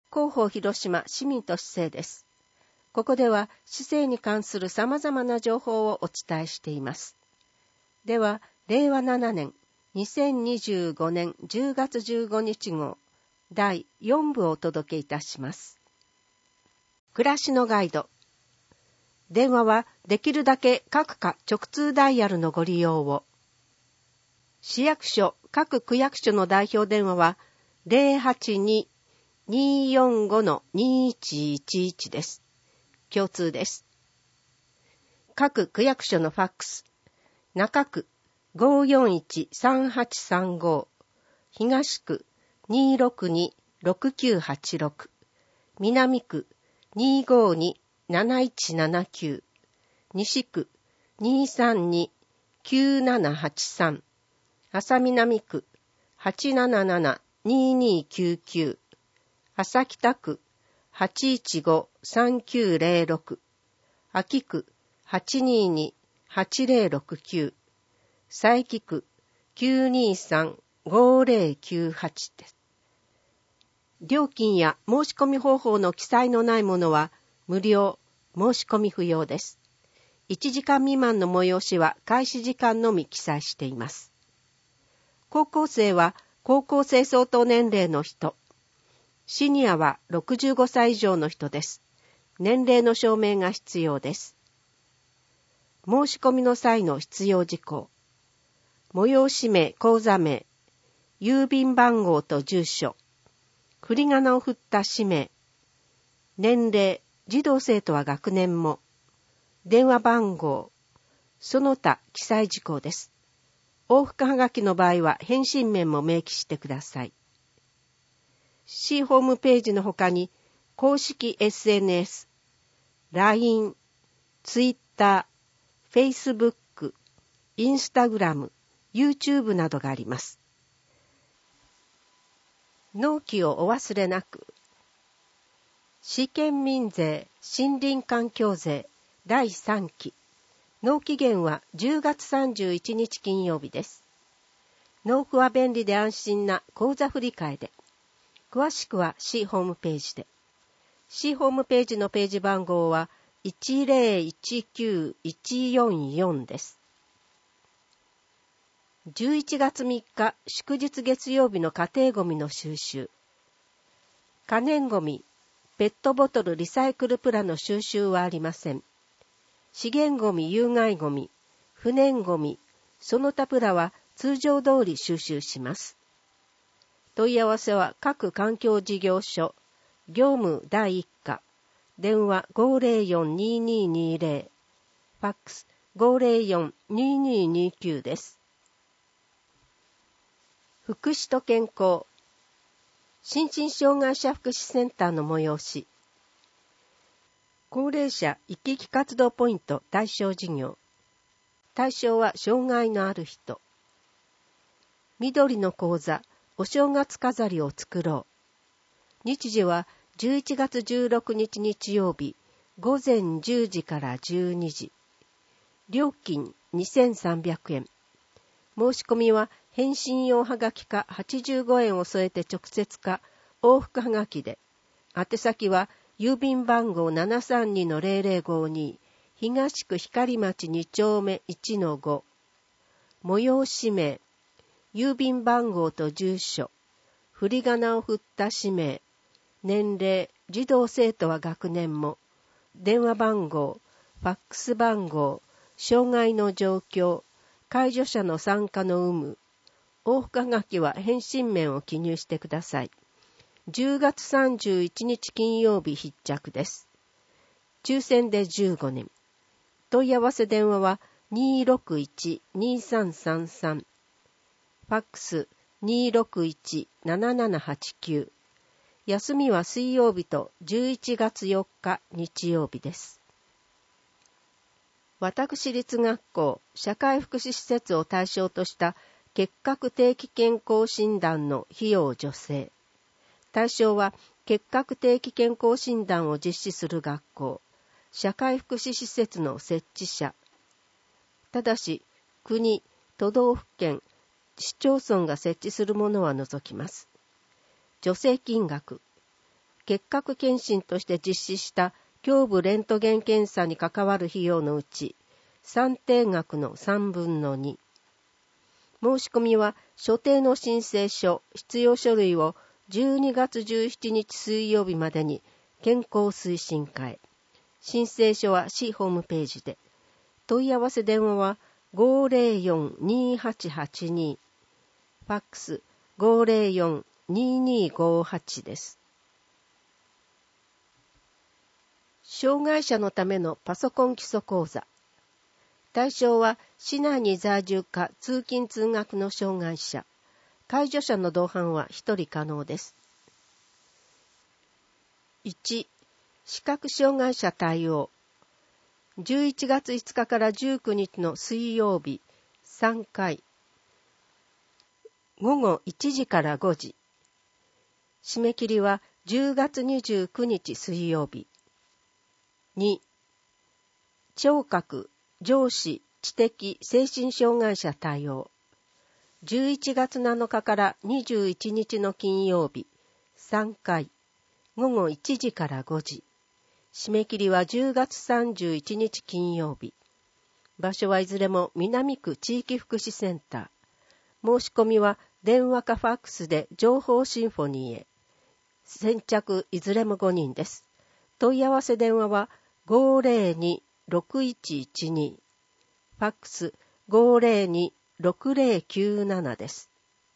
広報広島市民と市政です。ここでは市政に関する様々な情報をお伝えしています。では、令和7年2025年10月15日号第4部をお届けいたします。暮らしのガイド。電話はできるだけ各課直通ダイヤルのご利用を。市役所各区役所の代表電話は 082-245-2111 です。共通です。各区役所のファックス。中区 541-3835、東区 262-6986、南区 252-7179、西区 232-9783、安佐南区 877-2299、安佐北区 815-3906、安芸区 822-8069、佐伯区 923-5098 です。料金や申し込み方法の記載のないものは無料、申し込み不要です。1時間未満の催しは開始時間のみ記載しています。高校生は高校生相当年齢の人。シニアは65歳以上の人です。年齢の証明が必要です。申し込みの際の必要事項。催し名、口座名、郵便番号と住所、振り仮名を振った氏名、年齢、児童生徒は学年も、電話番号、その他記載事項です。往復はがきの場合は返信面も明記してください。市ホームページの他に公式 SNS、LINE、Twitter、Facebook、Instagram、YouTube などがあります。納期をお忘れなく。市県民税森林環境税第3期。納期限は10月31日金曜日です。納付は便利で安心な口座振替で。詳しくは市ホームページで。市ホームページのページ番号は1019144です。11月3日祝日月曜日の家庭ごみの収集。可燃ごみ、ペットボトルリサイクルプラの収集はありません。資源ごみ、有害ごみ、不燃ごみ、その他プラは通常通り収集します。問い合わせは各環境事業所、業務第1課、電話 504-2220、ファックス 504-2229 です。福祉と健康、心身障害者福祉センターの催し、高齢者生き生き活動ポイント対象事業、対象は障害のある人、緑の講座、お正月飾りを作ろう、日時は11月16日日曜日、午前10時から12時、料金2300円、申し込みは返信用はがきか85円を添えて直接か往復はがきで、宛先は郵便番号 732-0052 東区光町2丁目 1-5、催し名、郵便番号と住所、振り仮名を振った氏名、年齢、児童生徒は学年も、電話番号、ファックス番号、障害の状況、介助者の参加の有無、往復はがきは返信面を記入してください。10月31日金曜日必着です。抽選で15人。問い合わせ電話は 261-2333。ファックス 261-7789。休みは水曜日と11月4日日曜日です。私立学校社会福祉施設を対象とした結核定期健康診断の費用助成。対象は結核定期健康診断を実施する学校、社会福祉施設の設置者。ただし、国、都道府県、市町村が設置するものは除きます。助成金額。 結核検診として実施した胸部レントゲン検査に関わる費用のうち、算定額の3分の2。申し込みは所定の申請書、必要書類を12月17日水曜日までに健康推進課へ。申請書は市ホームページで。問い合わせ電話は 504-2882。ファックス 504-2258 です。障害者のためのパソコン基礎講座。対象は市内に在住か通勤通学の障害者。介助者の同伴は1人可能です。1、視覚障害者対応。11月5日から19日の水曜日、3回。午後1時から5時。締め切りは10月29日水曜日。2、聴覚、上視、知的、精神障害者対応。11月7日から21日の金曜日、3回。午後1時から5時。締め切りは10月31日金曜日。場所はいずれも南区地域福祉センター。申し込みは電話かファックスで情報シンフォニーへ。先着いずれも5人です。問い合わせ電話は 502-6112。ファックス 502-6097 です。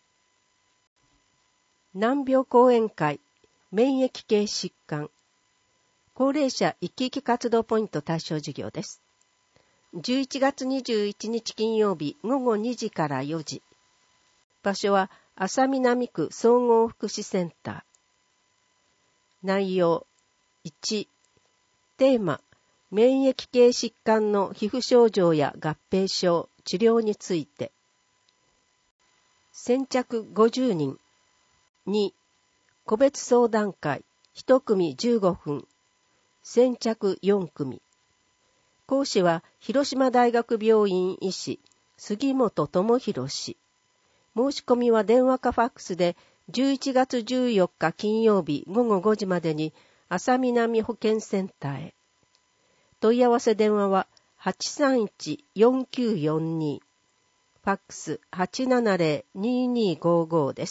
難病講演会、免疫系疾患。高齢者生き生き活動ポイント対象事業です。11月21日金曜日午後2時から4時。場所は安佐南区総合福祉センター。内容1、テーマ、免疫系疾患の皮膚症状や合併症、治療について。先着50人。2、個別相談会、1組15分。先着4組。講師は広島大学病院医師、杉本智博氏。申し込みは電話かファックスで11月14日金曜日午後5時までに安佐南保健センターへ。問い合わせ電話は 831-4942。ファックス 870-2255 です。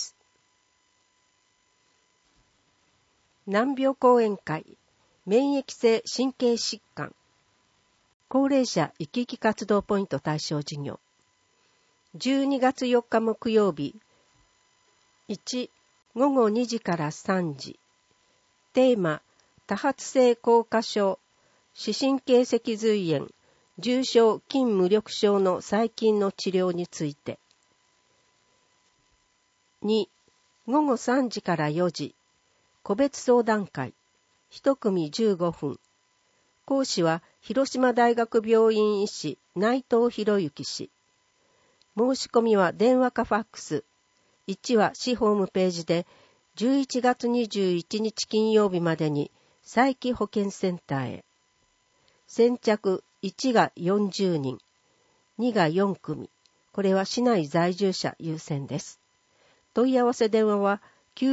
難病講演会、免疫性神経疾患。高齢者生き生き活動ポイント対象事業。12月4日木曜日。1、午後2時から3時。テーマ、多発性硬化症、視神経脊髄炎、重症筋無力症の細菌の治療について。2、午後3時から4時。個別相談会、1組15分。講師は広島大学病院医師内藤博之氏。申し込みは電話かファックス。1は市ホームページで11月21日金曜日までに佐伯保健センターへ。先着1が40人、2が4組。これは市内在住者優先です。問い合わせ電話は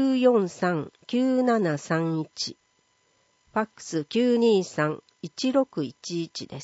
943-9731。ファックス 923-1611 です。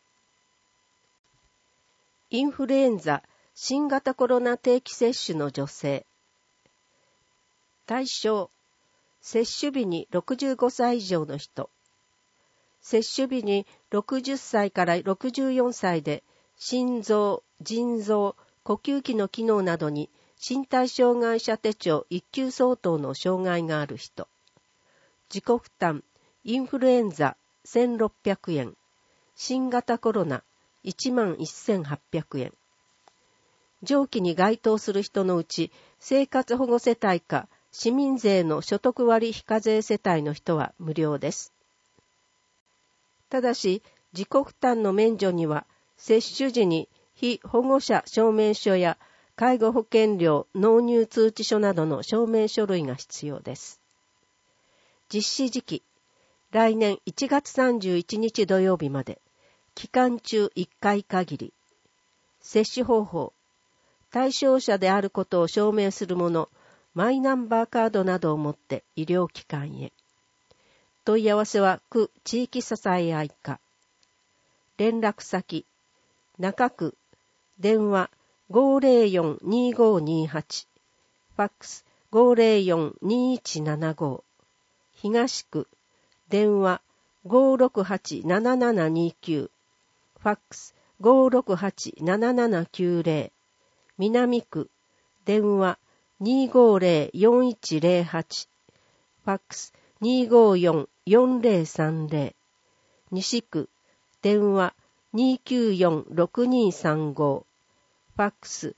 インフルエンザ、新型コロナ定期接種の助成。対象、接種日に65歳以上の人。接種日に60歳から64歳で、心臓、腎臓、呼吸器の機能などに身体障害者手帳1級相当の障害がある人。自己負担、インフルエンザ1600円。新型コロナ11,800円。上記に該当する人のうち、生活保護世帯か市民税の所得割非課税世帯の人は無料です。ただし、自己負担の免除には、接種時に被保護者証明書や介護保険料納入通知書などの証明書類が必要です。実施時期、来年1月31日土曜日まで、期間中1回限り。接種方法、対象者であることを証明するもの、マイナンバーカードなどを持って医療機関へ。 問い合わせは区地域支え合い課。連絡先、中区、電話 504-2528、ファックス 504-2175、東区、電話 568-7729、ファックス 568-7790、南区、電話 250-4108、ファックス 254-4030、西区、電話 294-6235、ファックス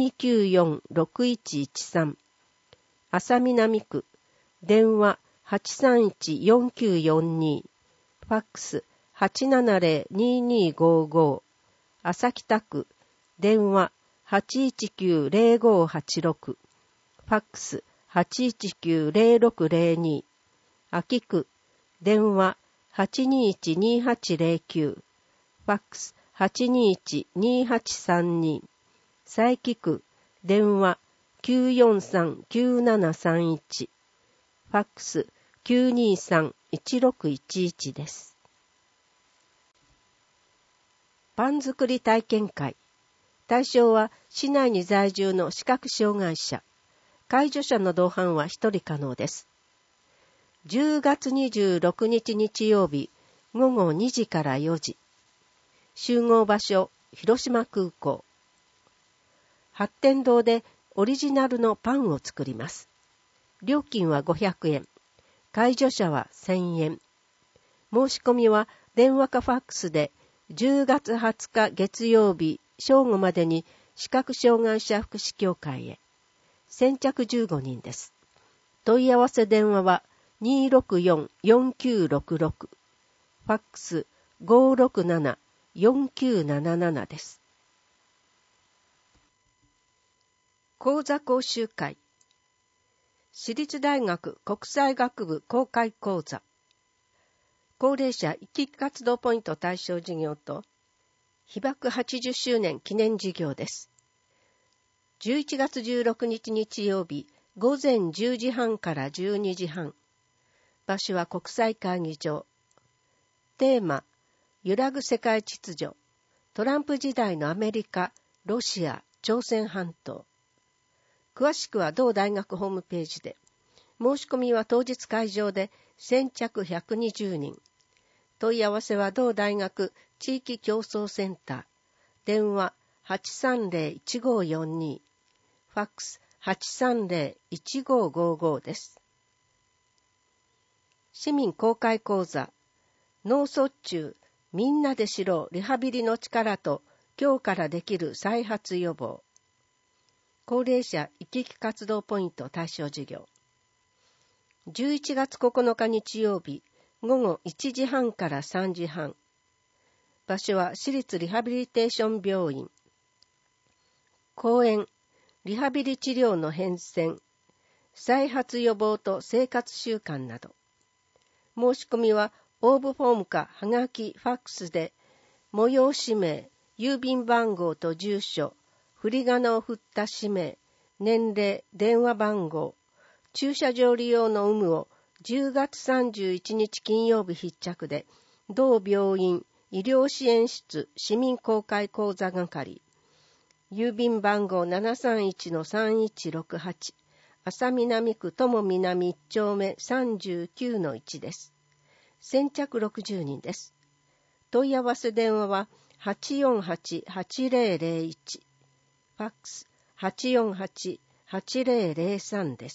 294-6113、浅南区、電話 831-4942、ファックス 870-2255、浅北区、電話 819-0586、ファックス 819-0602、秋区、電話 821-2809、ファックス 821-2832、佐伯区、電話 943-9731、ファックス 923-1611 です。パン作り体験会。対象は市内に在住の視覚障害者。介助者の同伴は1人可能です。10月26日日曜日、午後2時から4時。集合場所、広島空港。発展堂でオリジナルのパンを作ります。料金は500円。介助者は1000円。申し込みは電話かファックスで10月20日月曜日正午までに視覚障害者福祉協会へ。先着15人です。問い合わせ電話は264-4966。ファックス 567-4977 です。講座講習会。私立大学国際学部公開講座。高齢者生き生き活動ポイント対象事業と被爆80周年記念事業です。11月16日日曜日午前10時半から12時半。場所は国際会議場。テーマ、揺らぐ世界秩序。トランプ時代のアメリカ、ロシア、朝鮮半島。詳しくは同大学ホームページで。申し込みは当日会場で先着120人。問い合わせは同大学地域競争センター。電話 830-1542。ファックス 830-1555 です。市民公開講座。脳卒中、みんなで知ろうリハビリの力と今日からできる再発予防。高齢者生き生き活動ポイント対象事業。11月9日日曜日午後1時半から3時半。場所は市立リハビリテーション病院。講演、リハビリ治療の変遷、再発予防と生活習慣など。申し込みは応募フォームかはがきファックスで催し名、郵便番号と住所、振り仮名を振った氏名、年齢、電話番号、駐車場利用の有無を10月31日金曜日必着で、同病院医療支援室市民公開講座係、郵便番号 731-3168、浅南区友南1丁目 39-1 です。先着60人です。問い合わせ電話は 848-8001、ファックス 848-8003 です。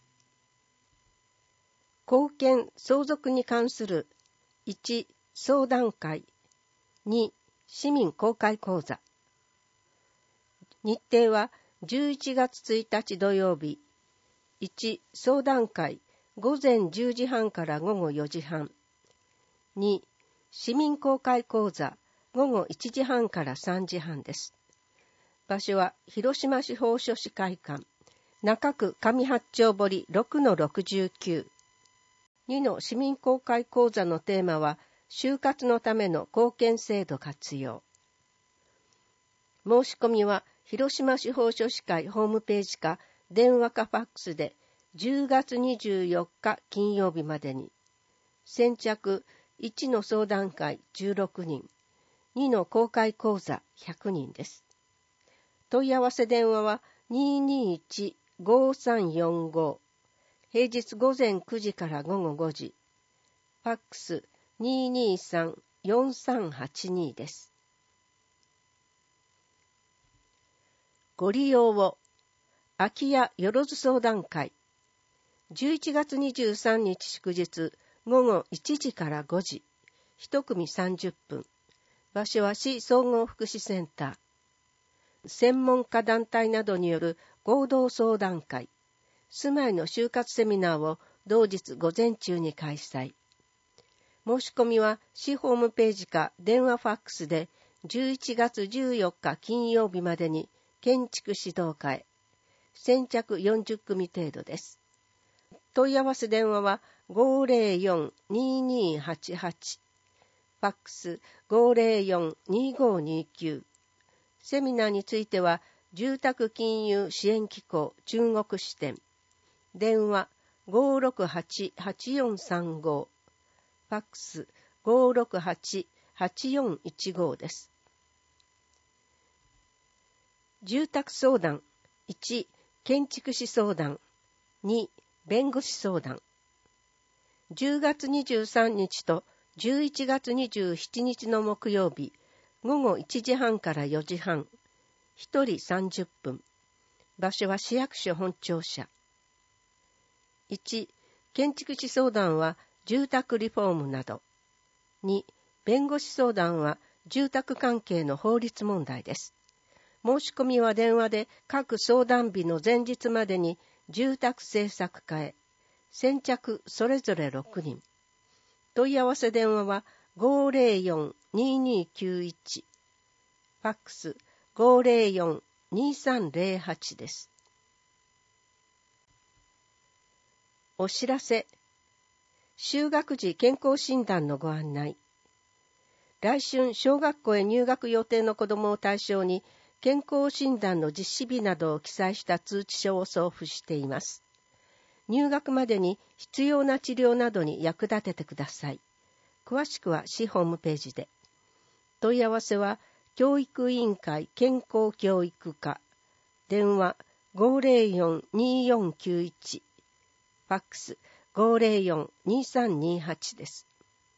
後見相続に関する1、相談会、2、市民公開講座。日程は11月1日土曜日、1、相談会、午前10時半から午後4時半。2、市民公開講座、午後1時半から3時半です。場所は広島市法書士会館、中区上八丁堀 6-69。2の市民公開講座のテーマは、就活のための貢献制度活用。申し込みは、広島市法書士会ホームページか、電話かファックスで、10月24日金曜日までに。 先着1の相談会16人、2の公開講座100人です。問い合わせ電話は 221-5345、平日午前9時から午後5時、ファックス 223-4382 です。ご利用を。空き家よろず相談会。11月23日祝日、午後1時から5時、1組30分。場所は市総合福祉センター。専門家団体などによる合同相談会。住まいの就活セミナーを同日午前中に開催。申し込みは市ホームページか電話ファックスで11月14日金曜日までに建築指導課へ。先着40組程度です。問い合わせ電話は 504-2288、ファックス 504-2529。セミナーについては、住宅金融支援機構中国支店。電話 568-8435、ファックス 568-8415 です。住宅相談。1、建築士相談。2、弁護士相談。10月23日と11月27日の木曜日、午後1時半から4時半、1人30分。場所は市役所本庁舎。1、建築士相談は住宅リフォームなど。2、弁護士相談は住宅関係の法律問題です。申し込みは電話で各相談日の前日までに住宅政策課へ。先着それぞれ6人。問い合わせ電話は 504-2291、ファックス 504-2308 です。お知らせ。就学時健康診断のご案内。来春小学校へ入学予定の子どもを対象に健康診断の実施日などを記載した通知書を送付しています。入学までに必要な治療などに役立ててください。詳しくは市ホームページで。問い合わせは教育委員会健康教育課、電話 504-2491、ファックス 504-2328 です。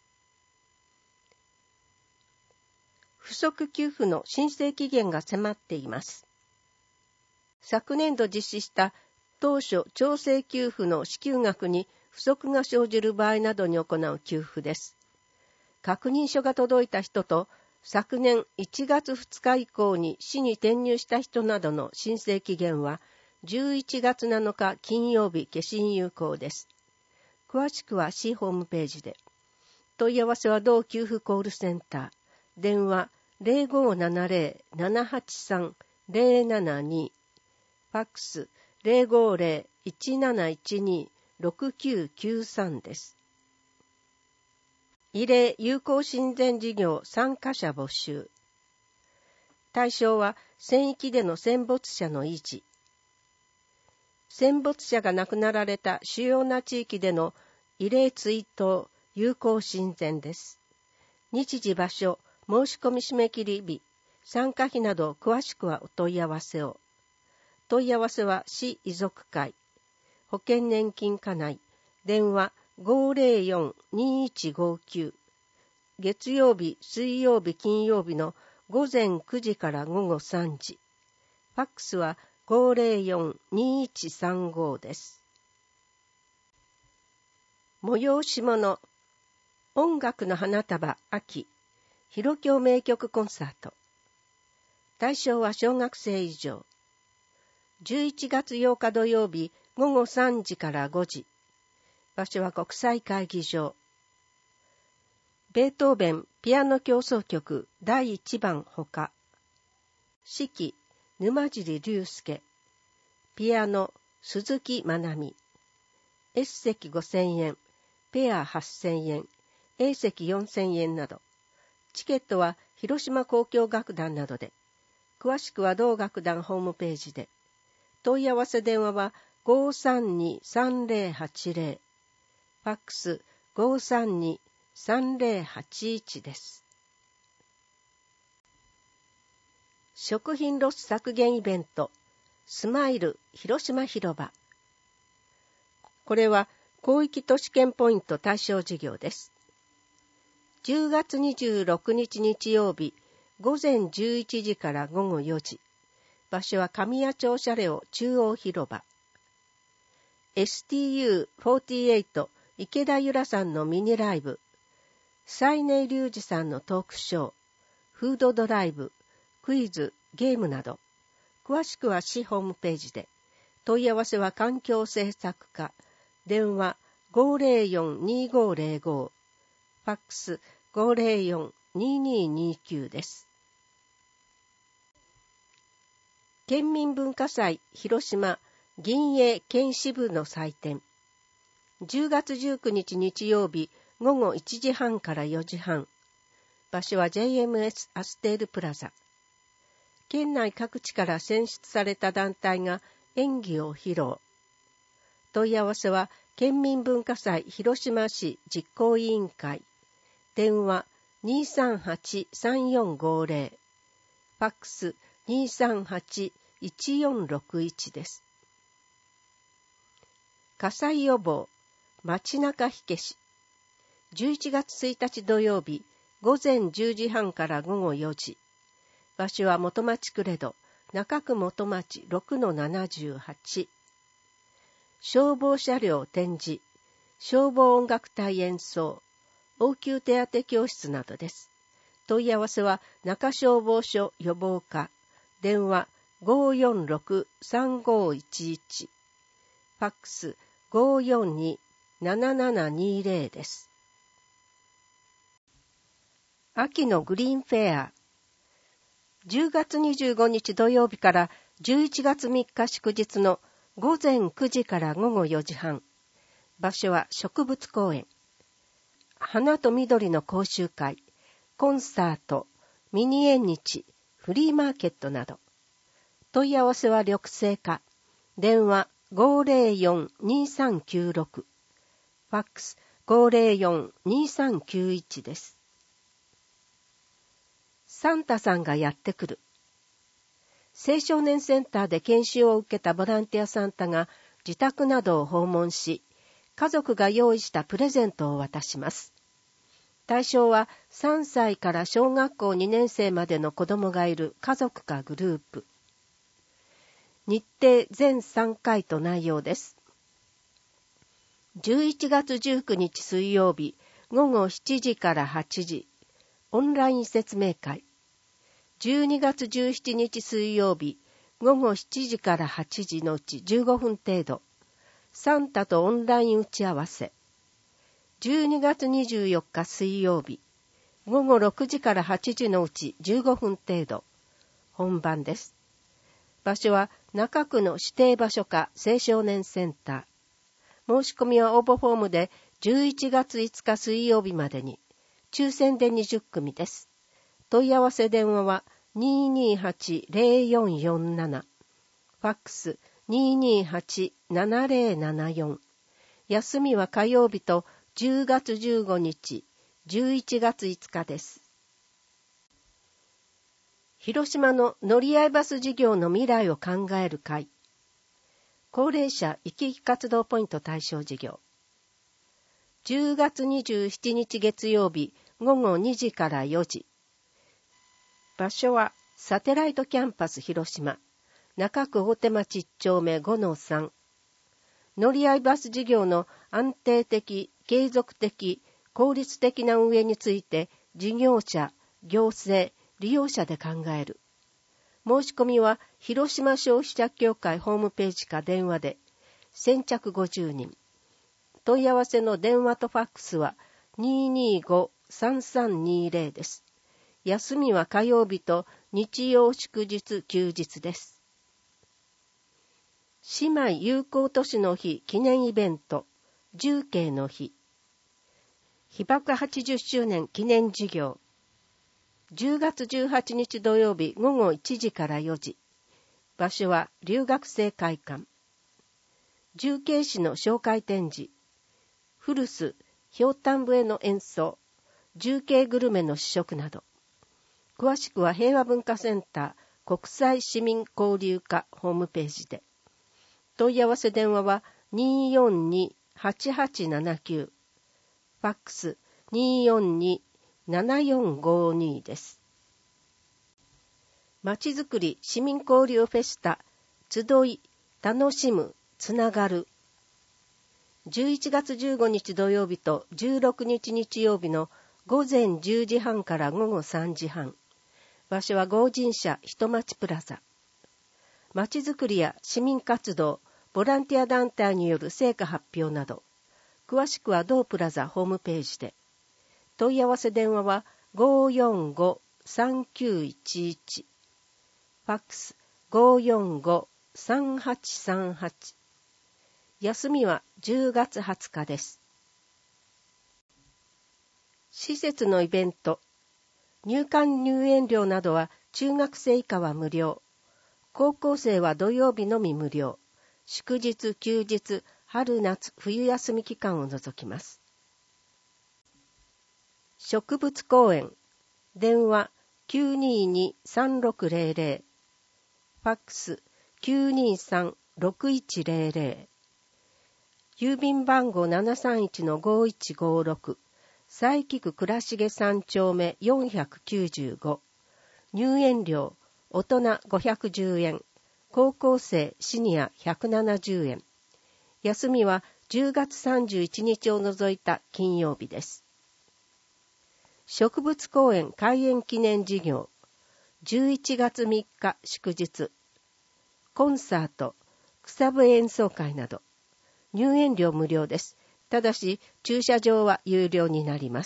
不足給付の申請期限が迫っています。昨年度実施した当初調整給付の支給額に不足が生じる場合などに行う給付です。確認書が届いた人と昨年1月2日以降に市に転入した人などの申請期限は11月7日金曜日消印有効です。詳しくは市ホームページで。問い合わせは同給付コールセンター。電話 0570-783-072、ファックス 050-1712-6993 です。慰霊友好親善事業参加者募集。対象は戦域での戦没者の維持。戦没者が亡くなられた主要な地域での慰霊追悼友好親善です。日時場所、申し込み締め切り日、参加費など詳しくはお問い合わせを。問い合わせは市遺族会、保険年金課内、電話 504-2159、月曜日、水曜日、金曜日の午前9時から午後3時、ファックスは 504-2135 です。催し物、音楽の花束秋、広響名曲コンサート。対象は小学生以上。11月8日土曜日午後3時から5時。場所は国際会議場。ベートーベンピアノ協奏曲第1番ほか。指揮沼尻龍介。ピアノ鈴木まなみ。S 席5000円、ペア8000円、A 席4000円など。チケットは広島交響楽団などで。詳しくは同楽団ホームページで。問い合わせ電話は 532-3080。ファックス 532-3081です。食品ロス削減イベント、スマイル広島広場。これは広域都市圏ポイント対象事業です。10月26日日曜日、午前11時から午後4時。場所は神谷町車両中央広場。STU48 池田由良さんのミニライブ、西根隆二さんのトークショー、フードドライブ、クイズ、ゲームなど、詳しくは市ホームページで。問い合わせは環境政策課、電話 504-2505、ファックス 504-2229 です。県民文化祭広島銀営県支部の祭典。10月19日日曜日午後1時半から4時半。場所は JMS アステールプラザ。県内各地から選出された団体が演技を披露。問い合わせは県民文化祭広島市実行委員会。電話 238-3450。ファックス 238-1461 です。火災予防、街中火消し。11月1日土曜日、午前10時半から午後4時。場所は元町クレド、中区元町 6-78。消防車両展示、消防音楽隊演奏、応急手当教室などです。問い合わせは中消防署予防課、電話 546-3511。ファックス 542-7720 です。秋のグリーンフェア。10月25日土曜日から11月3日祝日の午前9時から午後4時半。場所は植物公園。花と緑の講習会、コンサート、ミニ縁日、フリーマーケットなど。問い合わせは緑星課。電話 504-2396。ファックス 504-2391 です。サンタさんがやってくる。青少年センターで研修を受けたボランティアサンタが自宅などを訪問し、家族が用意したプレゼントを渡します。対象は3歳から小学校2年生までの子供がいる家族かグループ。日程全3回と内容です。11月19日水曜日午後7時から8時、オンライン説明会。12月17日水曜日午後7時から8時のうち15分程度、サンタとオンライン打ち合わせ。12月24日水曜日午後6時から8時のうち15分程度、本番です。場所は中区の指定場所か青少年センター。申し込みは応募フォームで11月5日水曜日までに、抽選で20組です。問い合わせ電話は 228-0447。ファックス 228-7074。休みは火曜日と10月15日、11月5日です。広島の乗り合いバス事業の未来を考える会。高齢者生き生き活動ポイント対象事業。10月27日月曜日午後2時から4時。場所はサテライトキャンパス広島、中区大手町1丁目 5-3。乗り合いバス事業の安定的、継続的、効率的な運営について事業者、行政、利用者で考える。申し込みは広島消費者協会ホームページか電話で、先着50人。問い合わせの電話とファックスは 225-3320 です。休みは火曜日と日曜祝日休日です。姉妹友好都市の日記念イベント、重慶の日。被爆80周年記念事業。10月18日土曜日午後1時から4時。場所は留学生会館。重慶市の紹介展示。古巣ひょうたん笛の演奏、重慶グルメの試食など。詳しくは平和文化センター国際市民交流課ホームページで。問い合わせ電話は 242-8879、ファックス 242-7452 です。まちづくり市民交流フェスタ、集い、楽しむ、つながる。11月15日土曜日と16日日曜日の午前10時半から午後3時半。場所は合人社人町プラザ。まちづくりや市民活動、ボランティア団体による成果発表など、詳しくは同プラザホームページで。問い合わせ電話は 545-3911。ファックス 545-3838。休みは10月20日です。施設のイベント。入館入園料などは中学生以下は無料。高校生は土曜日のみ無料。祝日、休日、春夏、冬休み期間を除きます。植物公園。電話 922-3600。ファックス 923-6100。郵便番号 731-5156。佐伯区倉重3丁目495。入園料、大人510円。高校生、シニア170円。休みは10月31日を除いた金曜日です。植物公園開園記念事業。11月3日祝日。コンサート、草笛演奏会など。入園料無料です。ただし、駐車場は有料になります。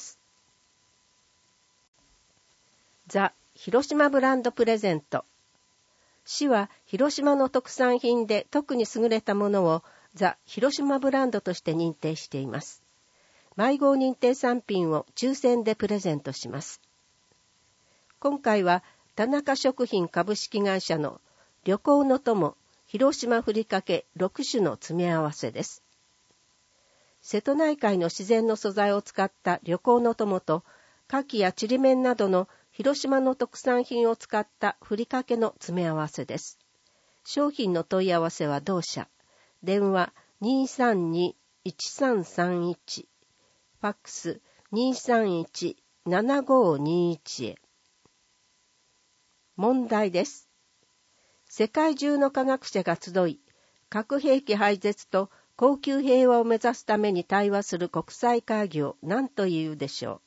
ザ・広島ブランドプレゼント。市は広島の特産品で特に優れたものをザ・広島ブランドとして認定しています。迷子認定産品を抽選でプレゼントします。今回は田中食品株式会社の旅行の友広島ふりかけ6種の詰め合わせです。瀬戸内海の自然の素材を使った旅行の友と、牡蠣やちりめんなどの広島の特産品を使ったふりかけの詰め合わせです。商品の問い合わせは同社。電話 232-1331。ファックス 231-7521 へ。問題です。世界中の科学者が集い、核兵器廃絶と恒久平和を目指すために対話する国際会議を何というでしょう。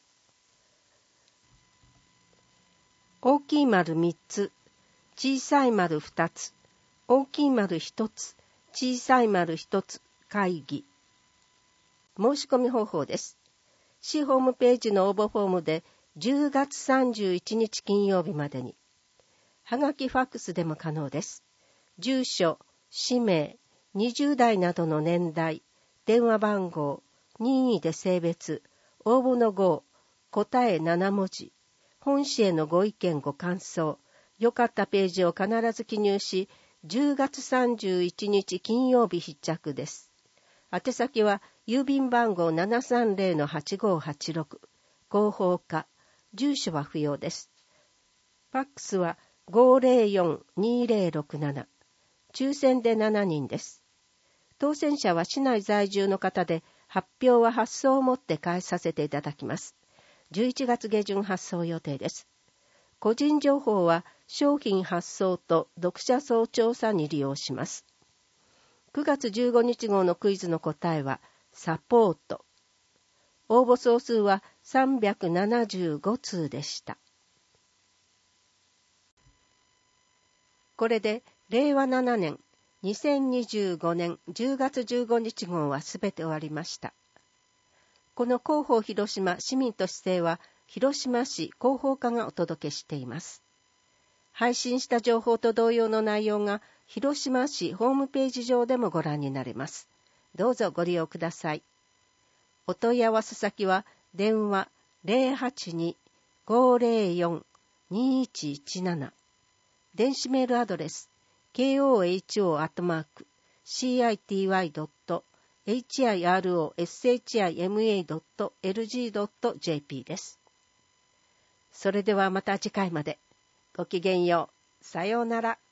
大きい丸3つ、小さい丸2つ、大きい丸1つ、小さい丸1つ、会議。申し込み方法です。市ホームページの応募フォームで10月31日金曜日までに。はがきファックスでも可能です。住所、氏名、20代などの年代、電話番号、任意で性別、応募の号、答え7文字、本誌へのご意見ご感想、よかったページを必ず記入し、10月31日金曜日必着です。宛先は郵便番号 730-8586、広報課、住所は不要です。ファックスは504-2067、抽選で7人です。当選者は市内在住の方で、発表は発送をもって返させていただきます。11月下旬発送予定です。個人情報は商品発送と読者層調査に利用します。9月15日号のクイズの答えはサポート。応募総数は375通でした。これで令和7年2025年10月15日号はすべて終わりました。この広報広島市民都市制は広島市広報課がお届けしています。配信した情報と同様の内容が広島市ホームページ上でもご覧になれます。どうぞご利用ください。お問い合わせ先は電話 082-504-2117。電子メールアドレス koho@city.fm hiroshima.lg.jp です。それではまた次回まで。ごきげんよう。さようなら。